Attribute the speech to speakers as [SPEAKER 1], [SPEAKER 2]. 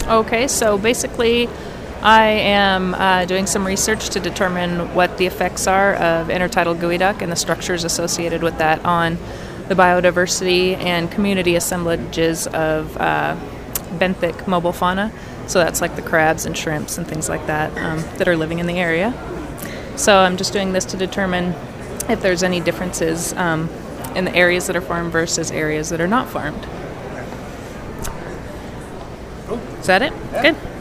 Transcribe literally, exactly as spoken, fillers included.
[SPEAKER 1] Okay, so basically, I am uh, doing some research to determine what the effects are of intertidal geoduck and the structures associated with that on the biodiversity and community assemblages of uh, benthic mobile fauna. So that's like the crabs and shrimps and things like that um, that are living in the area. So I'm just doing this to determine if there's any differences um, in the areas that are farmed versus areas that are not farmed. Is that it? Good.